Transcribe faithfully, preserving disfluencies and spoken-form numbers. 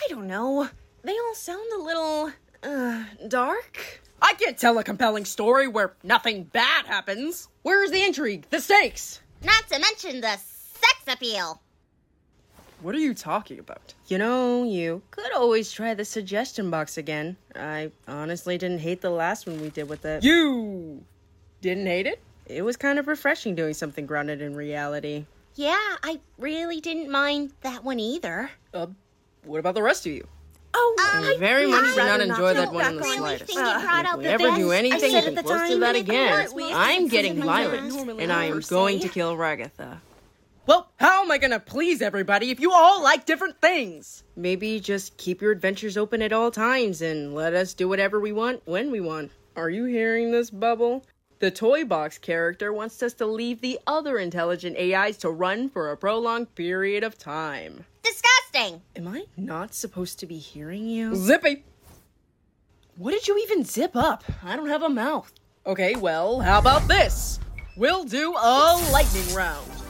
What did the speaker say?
I don't know. They all sound a little, uh, dark. I can't tell a compelling story where nothing bad happens. Where's the intrigue? The stakes? Not to mention the sex appeal. What are you talking about? You know, you could always try the suggestion box again. I honestly didn't hate the last one we did with it. You didn't hate it? It was kind of refreshing doing something grounded in reality. Yeah, I really didn't mind that one either. Uh, what about the rest of you? Oh, Um, I very much did not rather enjoy not that go one in back the on slightest. anything you brought out If we the ever best. do I anything said even at the close to time that that again, it was I'm something getting violent. violent, and I am Per going se. to kill Ragatha. Well, how am I gonna please everybody if you all like different things? Maybe just keep your adventures open at all times and let us do whatever we want when we want. Are you hearing this, Bubble? The Toy Box character wants us to leave the other intelligent A Is to run for a prolonged period of time. Disgusting. Am I not supposed to be hearing you? Zippy! What did you even zip up? I don't have a mouth. Okay, well, how about this? We'll do a lightning round.